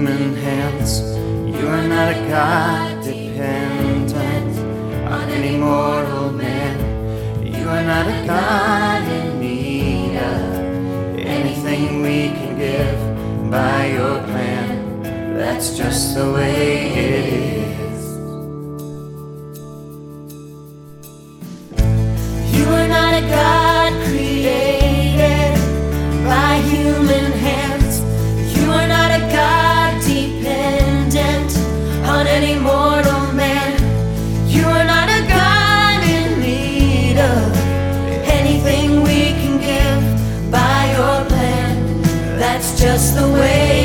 human hands. You are not a God dependent on any mortal man. You are not a God in need of anything we can give by your plan. That's just the way it is. You are not a God created by human hands. You are not a God dependent on any mortal man. You are not a God in need of anything we can give by your plan. That's just the way